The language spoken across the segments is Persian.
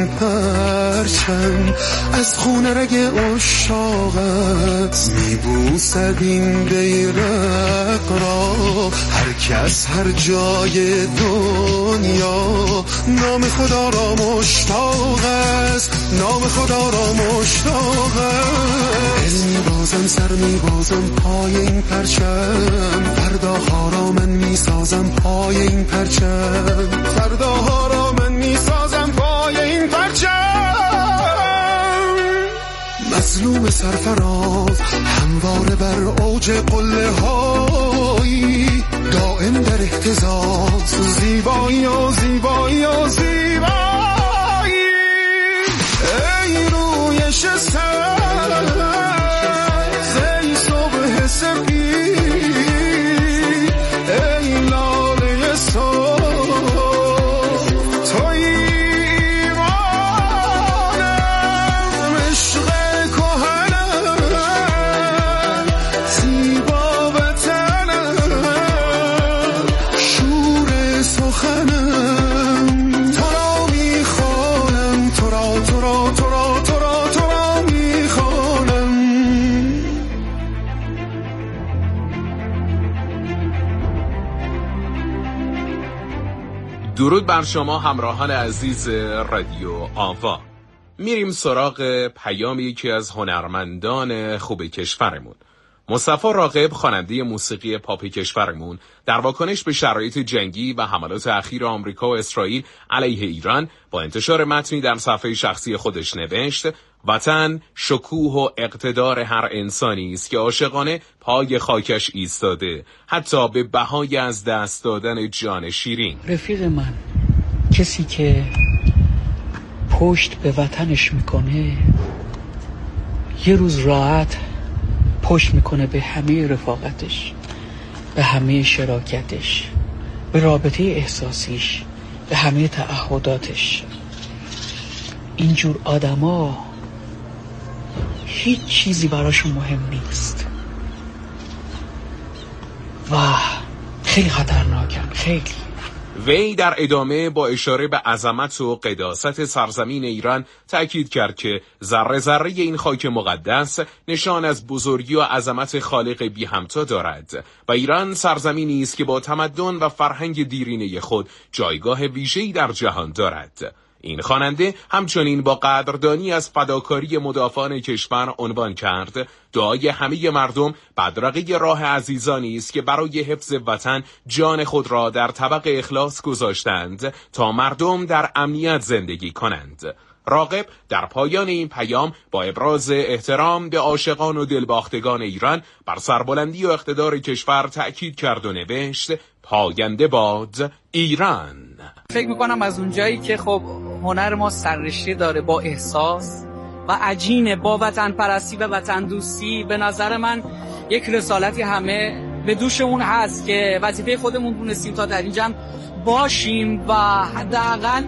پرچم از خون رگ عشاقت میبوسد این بیرق را هر کس هر جای دنیا. نام خدا را مشتاق است، نام خدا را مشتاق است. دل میبازم سر میبازم پای این پرچم، فرداها را من میسازم پای این پرچم، فرداها را من میسازم پای این پرچم. مظلوم سرفراز همواره بر اوج قله هایی، دائم در اهتزاز، زیبایی و زیبایی و زیبایی. ای رویش سبز، ای صبح سپید، ای لاله صبح، توی ایمانم، عشق کهنم، زیبا وطنم، شور سخنم. تو را میخوانم، تو را تو را تو را تو را تو را میخوانم. درود بر شما همراهان عزیز رادیو آوا. میریم سراغ پیام یکی از هنرمندان خوب کشورمون. مصطفی راغب، خواننده موسیقی پاپ کشورمون، در واکنش به شرایط جنگی و حملات اخیر آمریکا و اسرائیل علیه ایران با انتشار متنی در صفحه شخصی خودش نوشت: وطن شکوه و اقتدار هر انسانی است که عاشقانه پای خاکش ایستاده، حتی به بهای از دست دادن جان شیرین. رفیق من، کسی که پشت به وطنش میکنه یه روز راحت پشت میکنه به همه رفاقتش، به همه شراکتش، به رابطه احساسیش، به همه تعهداتش. اینجور آدما هیچ چیزی براشون مهم نیست و خیلی خطرناکن، خیلی. وی در ادامه با اشاره به عظمت و قداست سرزمین ایران تأکید کرد که ذره ذره این خاک مقدس نشان از بزرگی و عظمت خالق بی همتا دارد و ایران سرزمینی است که با تمدن و فرهنگ دیرینه خود جایگاه ویژه‌ای در جهان دارد. این خواننده همچنین با قدردانی از فداکاری مدافعان کشور عنوان کرد: دعای همه مردم بدرقه راه عزیزانی است که برای حفظ وطن جان خود را در طبق اخلاص گذاشتند تا مردم در امنیت زندگی کنند. راغب در پایان این پیام با ابراز احترام به عاشقان و دلباختگان ایران بر سربلندی و اقتدار کشور تأکید کرد و نوشت: پاینده باد ایران. فکر میکنم از اونجایی که خب هنر ما سررشته داره با احساس و عجینه با وطن پرستی و وطن دوستی، به نظر من یک رسالتی همه به دوشمون هست که وظیفه خودمون دونستیم تا در این جمع باشیم و حداقل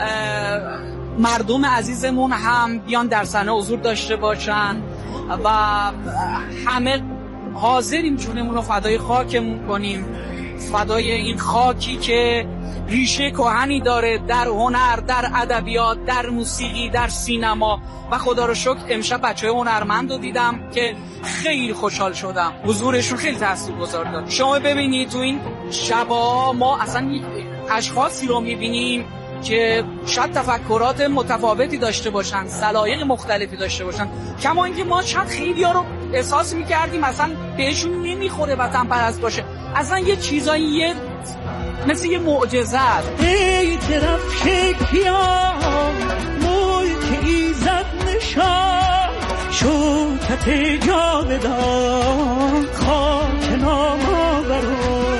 مردم عزیزمون هم بیان در صحنه حضور داشته باشن و همه حاضریم جونمون رو فدای خاکمون کنیم، فدای این خاکی که ریشه کهنی داره در هنر، در ادبیات، در موسیقی، در سینما. و خدا رو شکر امشب بچه‌های هنرمند رو دیدم که خیلی خوشحال شدم، حضورشون خیلی تاثیرگذار داشت. شما ببینید تو این شبا ما اصلا اشخاصی رو میبینیم که شاید تفکرات متفاوتی داشته باشن، سلایق مختلفی داشته باشن، کما اینکه ما شاید خیلی‌ها رو احساس می‌کردیم اصلا بهشون نمیخوره وطن پرست باشه. اصلا یه چیزایی مثل یه معجزه است. ای طرف شکیا ملک ایزد نشان، شوکت جاودان خاک نامآوران.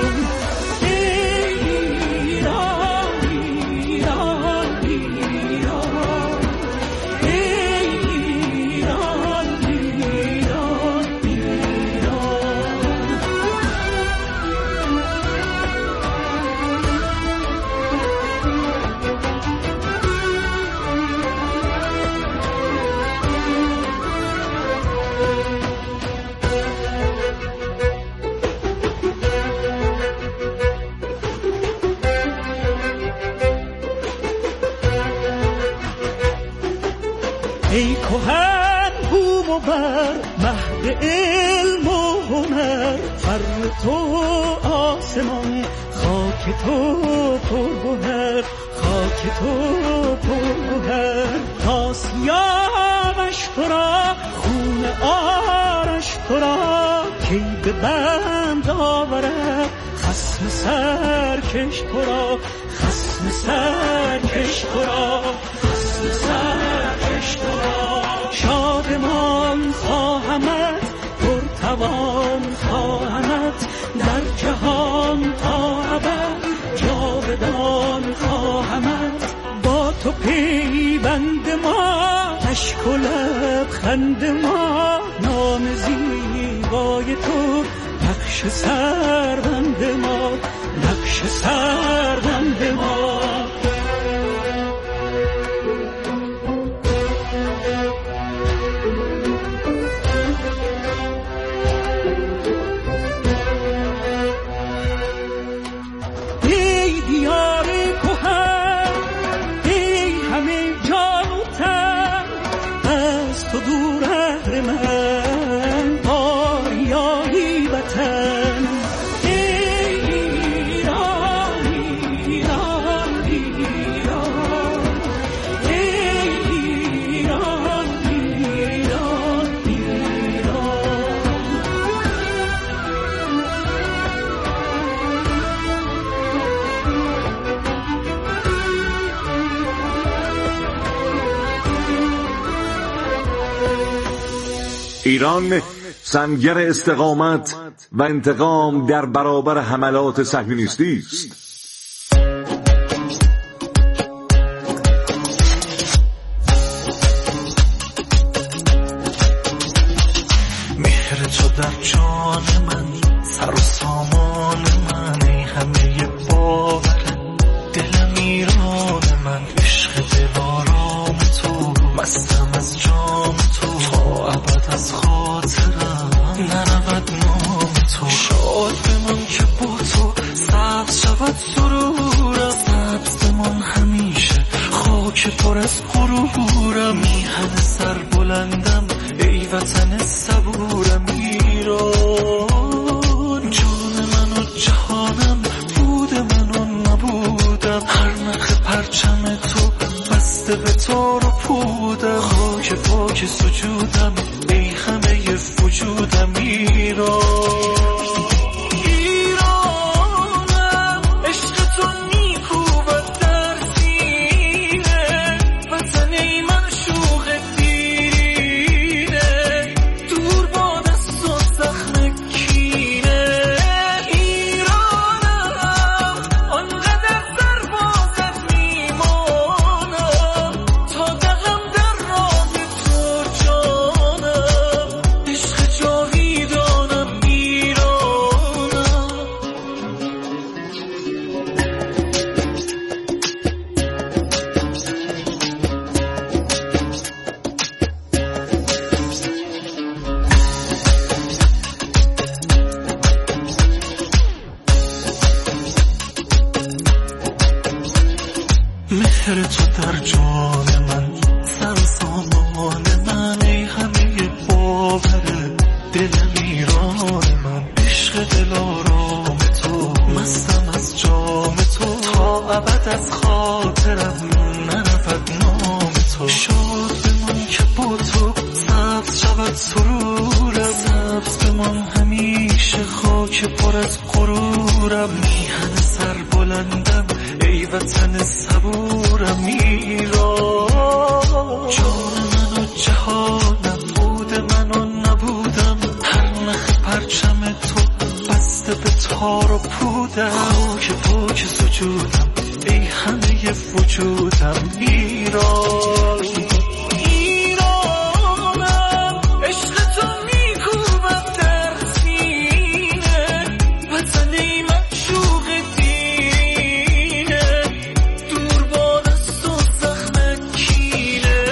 ای کهن بوم و بر مهد علم و هنر، فر تو آسمان، خاک تو پرگوهر، خاک تو پرگوهر. تا سیامش تو را، خون آرش تو را، کی به بند آورد خصم سرکش تو را، خصم سرکش تو را، خصم سرکش تو را. شادمان خواهمت، پرتوان خواهمت، در جهان تا ابد جاودان خواهمت. با تو پیوند ما، اشک و لبخند ما، نام زیبای تو نقش سربند ما، نقش سربند ما. ای دیار کهن، ای همه جان و تن، از تو دور اهل من، آریایی وطن. ای ایران ایران ایران، ای ایران ایران ایران. ایران سنگر استقامت و انتقام در برابر حملات صهیونیستی است. مهر تو در جان من، سر و سامان من، ای همه باور دلم ایران من. عشق دلارام تو، مستم از جام تو، تا ابد از خاطرم نرود نام تو. شاد بمان که با تو سبز شود سرورم، سبز بمان همیشه خاک پر از غرورم. میهن سر بلندم ای وطن صبورم ایران. جان من و جهانم، بود من و نبودم، هر نخ پرچم تو بسته به تار و پودم. خاک پاک سجودم ای همه وجودم ایران. ایرانم عشق تو میکوبد در سینه، وطن ای معشوق دیرینه، دور با دست و زخم کینه. ایرانم آنقدر سربازت میمانم، تا دهم در راه تو جانم. عشق جاویدانم ایرانم. مهر تو در جان من، سر و سامان من، ای همه باور دلم ایران من. عشق دلارام تو، مستم از جام تو، تا ابد از خاطرم نرود نام تو. شاد بمان که با تو سبز شود سرورم، سبز بمان همیشه خاک پر از غرورم. میهن سر بلندم ای وطن صبورم ایران. جان من و جهانم، بود من و نبودم، هر نخ پرچم تو بسته به تار و پودم. خاک پاک سجودم ای همه وجودم ایران. ایرانم عشق تو میکوبد در سینه، وطن ای معشوق دیرینه، دور با دست و زخم کینه.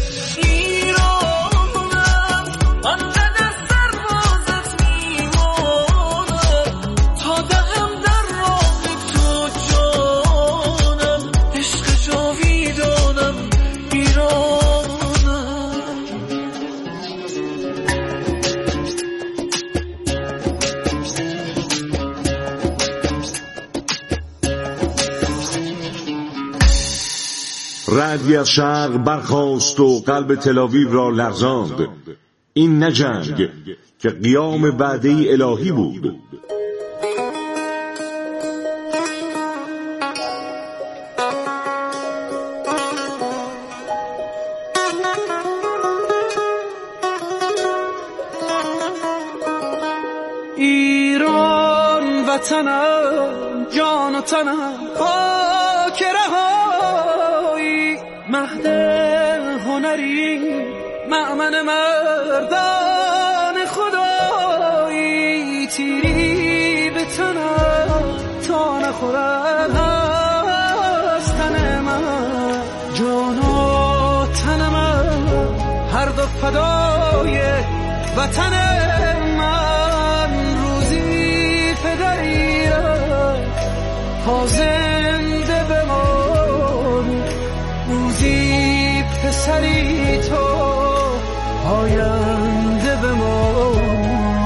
ایرانم آنقدر سربازت میمانم، تا دهم در راه تو جانم. عشق جاویدان رعدی از شرق برخاست و قلب تل‌آویو را لرزاند. این نه جنگ که قیام وعده‌ای الهی بود. ایران وطنم، جان و تنم، خاک رهایی، مهد هنری، مأمن مردان خدایی، تیری به تنم تا نخورد از تن من، جان و تن من هر دو فدای وطن من. روزی پدری تا زنده بمان، روزی پسری تو آینده بمان.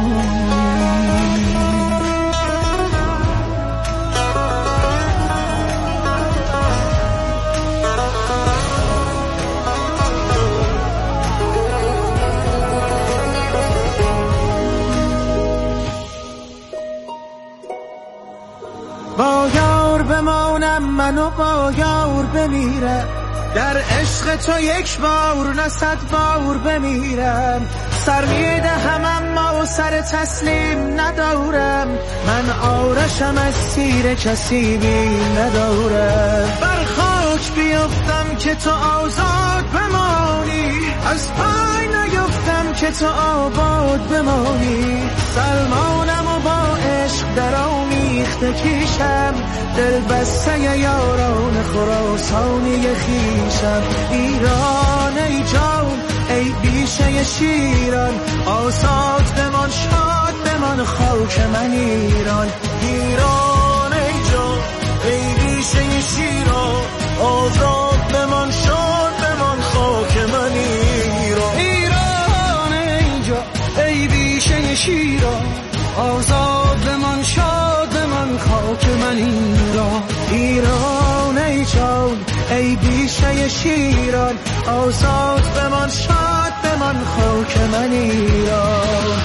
با یار بمانم من و با یار بمیرم، در عشق تو یک بار نه 100 بار بمیرم. سر میدهم اما سر تسلیم ندارم، من آرشم از تیر کسی بیم ندارم. بر خاک بیفتم که تو آزاد بمانی، از پای نیفتم که تو آباد بمانی. سلمانم و با عشق در آمیخته کیشم، دل بسته یاران خراسانی خیشم. ایران ای جان ای بیشه شیران، آزاد بمان شاد بمان خاک من ایران. ایران ای جان ای بیشه شیران، آزاد بمان شاد بمان خاک من ایران. ایران ای جان ای بیشه شیران، آزاد بمان شاد بمان خاک من ایران. ایران ای جان ای بیشه شیران، آزاد بمان شاد بمان خاک من ایران.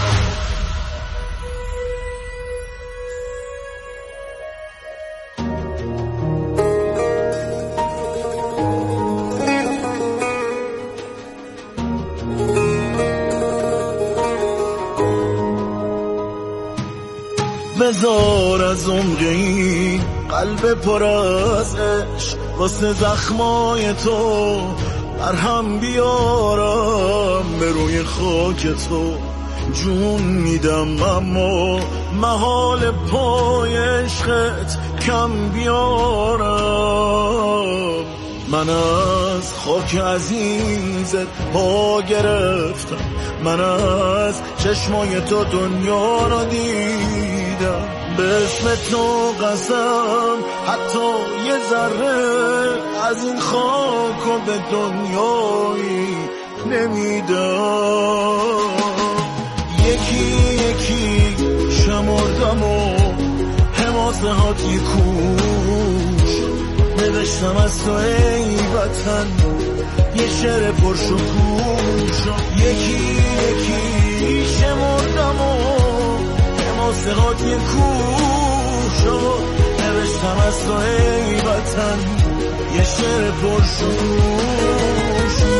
بذار از عمری قلب پر از عشق، واسه زخمای تو مرهم بیارم. به روی خاک تو جون میدم اما محال پای عشقت کم بیارم. من از خاک عزیزت پا گرفتم، من از چشمای تو دنیا را دیدم. به اسم تو قسم حتی یه ذره از این خاک و به دنیایی نمیدم. یکی یکی شمردم و حماسه هات یک کوش، نوشتم از تو ای وطن یه شعر پرشکوش. یکی یکی شمردم و حماسه هات یک کوش، نوشتم از تو ای وطن یه شعر پرشکوش.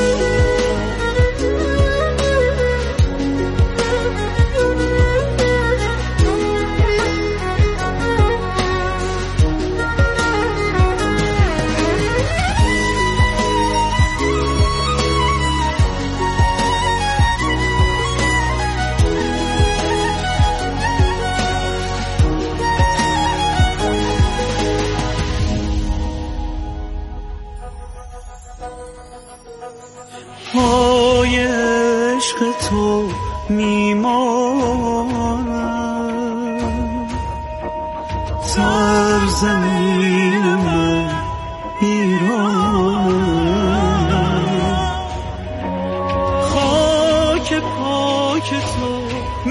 پای عشق تو میمانم، سرزمین من ایرانم. خاک پاک تو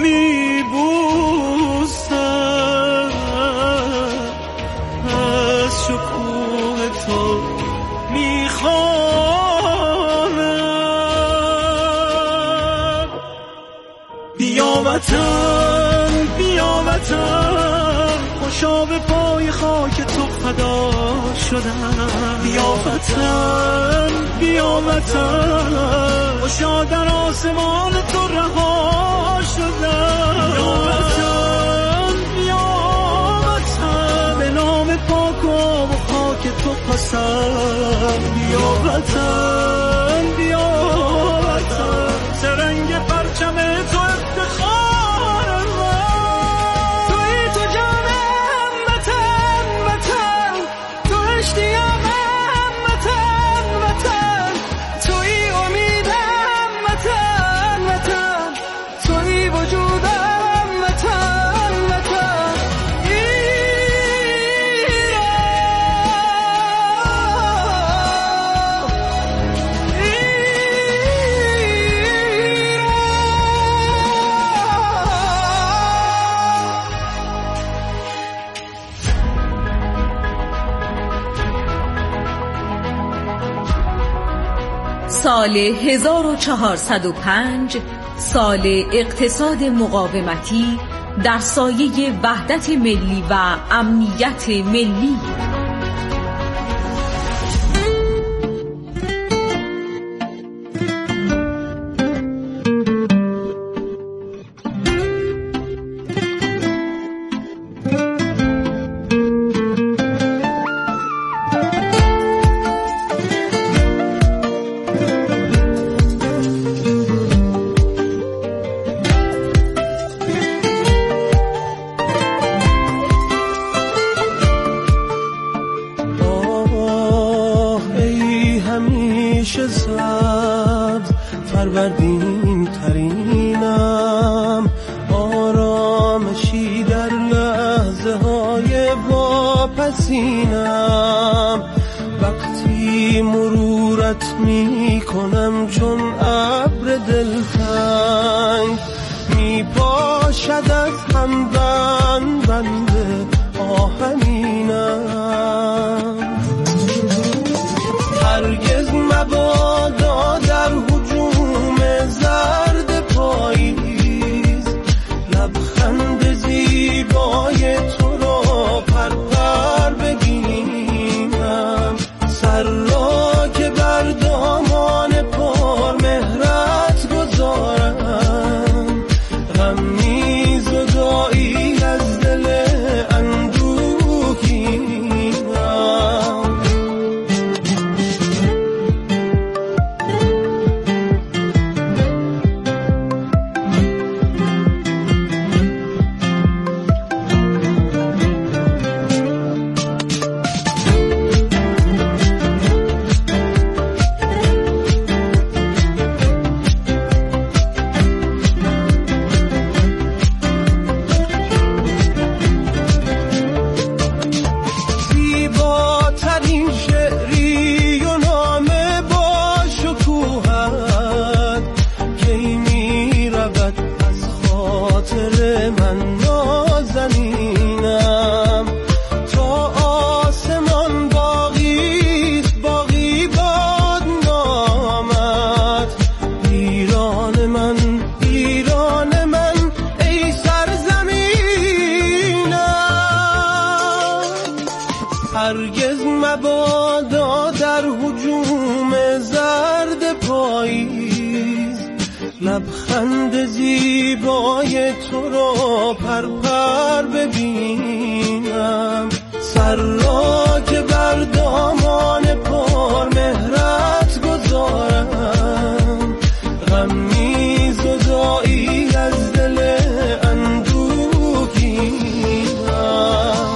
میبوسم، از شکوه تو میخوام. بیا وطن بیا وطن، خوشا به پای خاک تو فدا شدم. بیا وطن بیا وطن، خوشا در آسمان تو رها شدم. بیا وطن بیا وطن، به نام پاک و آب و خاک تو پسند. بیا وطن بیا وطن، سرنگ پرچم تو افتخار من. توی تو جانم وطن وطن، تو اشتیاقم وطن وطن، توی امیدم وطن وطن، توی وجودم وطن وطن. سال 1405 سال اقتصاد مقاومتی در سایه وحدت ملی و امنیت ملی. فروردین ترینم، آرامشی در لحظه های واپسینم. وقتی مرورت می کنم چون ابر دلتنگ، می پاشد از هم بند آهنینم. هرگز مبادا در هجوم زرد پاییز، لبخند زیبای تو را پرپر بگیرم. سر را که بر دامان پر مهرت گذارم، غمی زدایی از دل اندوهگینم. هرگز مبادا در هجوم زرد پاییز، لبخند زیبای تو را پرپر ببینم. سر را که بر دامان پر مهرت گذارم، غمی زدایی از دل اندوهگینم.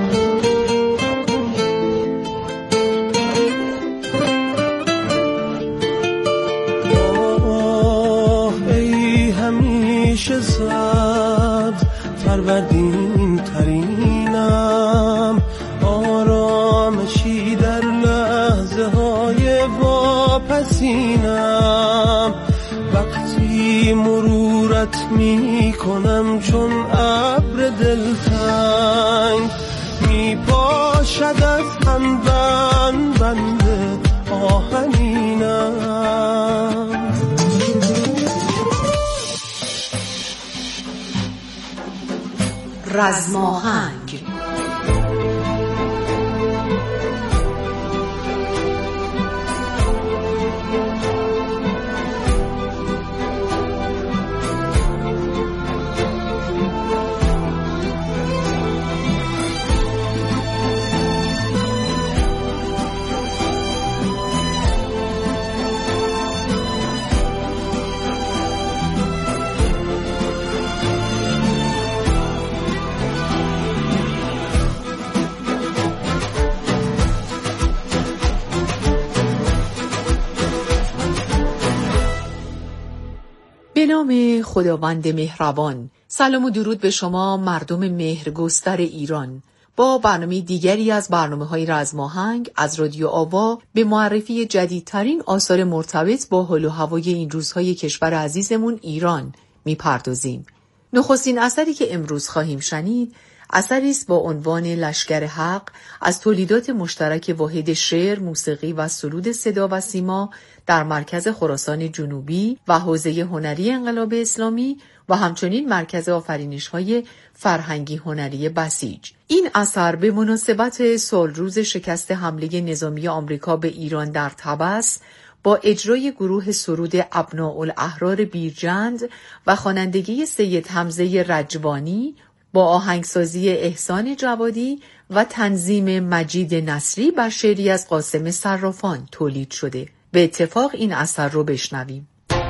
همیشه زد فروردین ترینم، آرامشی در لحظه های واپسینم. وقتی مرورت می کنم چون ابر دلتنگ، می پاشد از هم بند آهنینم. رزماهنگ. به نام خداوند مهربان. سلام و درود به شما مردم مهرگستر ایران. با برنامه دیگری از برنامه‌های رزماهنگ از رادیو آوا به معرفی جدیدترین آثار مرتبط با حال و هوای این روزهای کشور عزیزمون ایران میپردازیم. نخستین اثری که امروز خواهیم شنید اثری است با عنوان لشکر حق از تولیدات مشترک واحد شعر، موسیقی و سرود صدا و سیما در مرکز خراسان جنوبی و حوزه هنری انقلاب اسلامی و همچنین مرکز آفرینش‌های فرهنگی هنری بسیج. این اثر به مناسبت سالروز شکست حمله نظامی آمریکا به ایران در طبس با اجرای گروه سرود ابناءالاحرار بیرجند و خوانندگی سید حمزه رجوانی با آهنگسازی احسان جوادی و تنظیم مجید نصری بر شعری از قاسم صرافان تولید شده. به اتفاق این اثر رو بشنویم.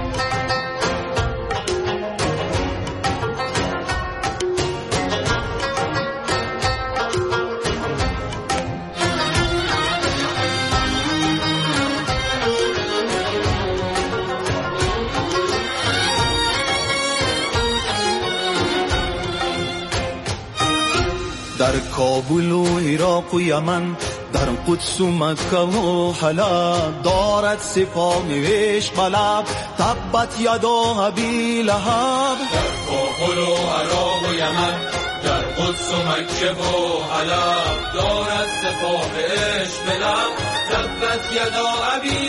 در کابل و عراق و یمن، در قدس و مکه و حلب، دارد سپاه نوشت بلب تبت یدا ابی لهب. در کابل و عراق و یمن، در قدس و مکه و حلب، دارد سپاه نوشت بلب تبت یدا ابی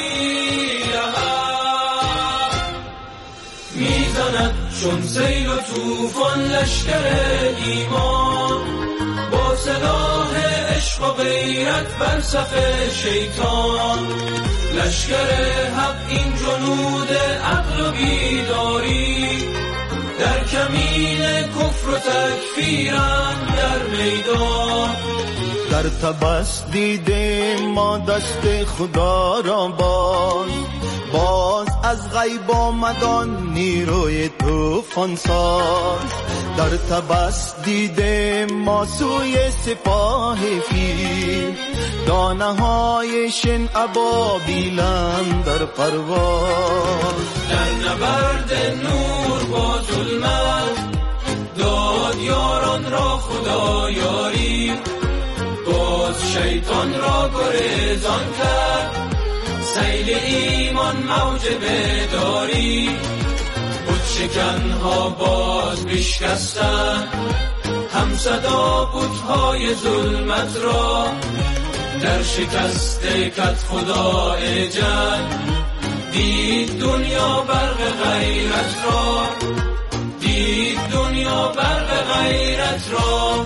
لهب. میزند چون سیل و طوفان لشکر ایمان، با سلاح عشق و غیرت بر صف شیطان. لشکر حق این جنود عقل و بیداری، در کمین کفر و تکفیرم در میدان. در طبس دیده ما دست خدا را باز از غیب آمدان نیروی طوفان ساز. در طبس دیده ما سوی سپاه فیل، دانه های شن ابابیلند در پرواز. در نبرد نور با ظلمت داد یاران را خدا یاری، باز شیطان را گریزان کرد سیل ایمان موج بیداری. بود شکنها باز بشکستن هم صدا بتهای ظلمت را، در شکست کت خدای جنگ دید دنیا برق غیرت را، دید دنیا برق غیرت را.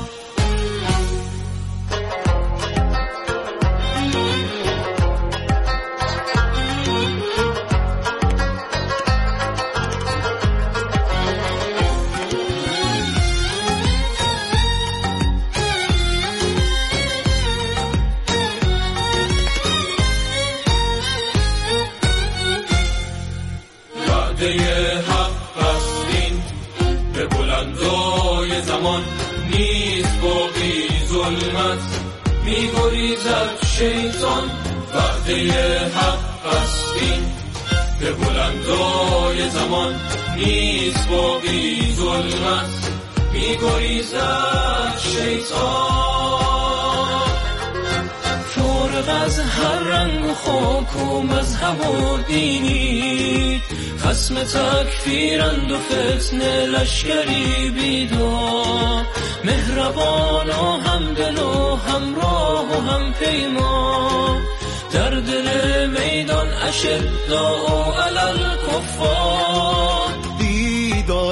حق هستین به بلندای زمان، نیست باقی ظلمت میگریزد شیطان. وعده حق هستین به بلندای زمان، نیست باقی ظلمت میگریزد شیطان. فارغ از هر رنگ و خاک و مذهب و دینی، خصم تکفیرند و فتنه لشکری بیدار. مهربان و همدل و همراه و هم پیمان، در دل میدان اشداء علی الکفار. دید عالم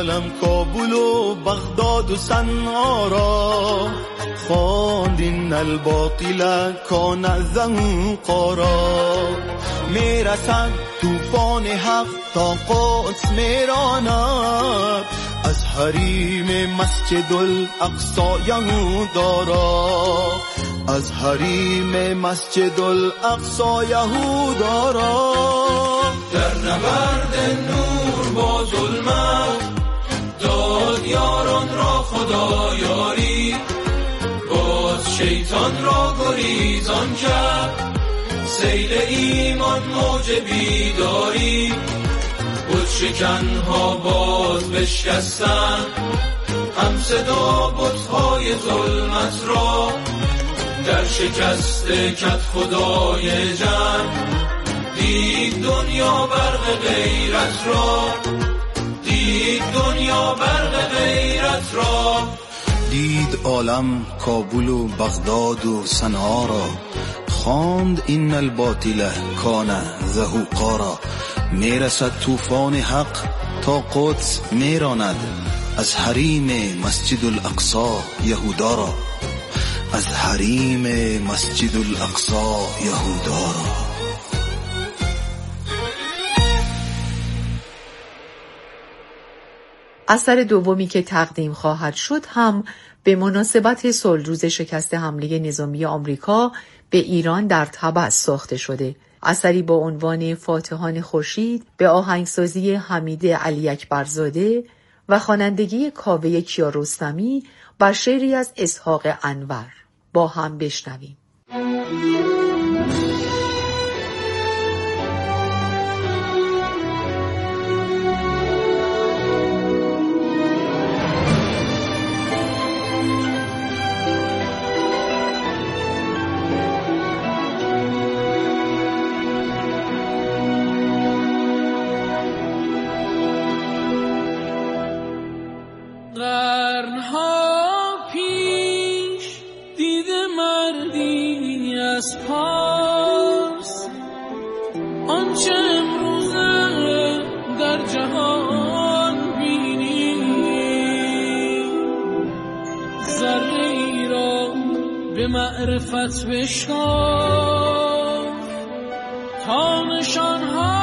کابل و بغداد و صنعا را خواند این الباطل کان زهوقا. میرسد طوفان حق تا قدس میراند، از حریم مسجد الاقصی یهودا را، از حریم مسجد الاقصی یهودا را. در نبرد نور با ظلمت داد یاران را خدا یاری، باز شیطان را گریزان کرد سیل ایمان موج بیداری. بود شکنها باز بشکستن هم صدا بتهای ظلمت را، در شکست کت خدای جنگ دید دنیا برق غیرت را، دید دنیا برق غیرت را. دید عالم کابل و بغداد و صنعا را، خواند این الباطل کان زهوقا را. میرسد طوفان حق تا قدس میراند، از حریم مسجد الاقصی یهودا را، از حریم مسجد الاقصی یهودا را. اثر دومی که تقدیم خواهد شد هم به مناسبت صلح‌روز شکست حمله نظامی آمریکا به ایران در تبع ساخته شده. اثری با عنوان فاتحان خورشید به آهنگسازی حمید علی اکبرزاده و خوانندگی کاوه کیارستمی بر شعری از اسحاق انور. با هم بشنویم. معرفت بشکاف تا نشانها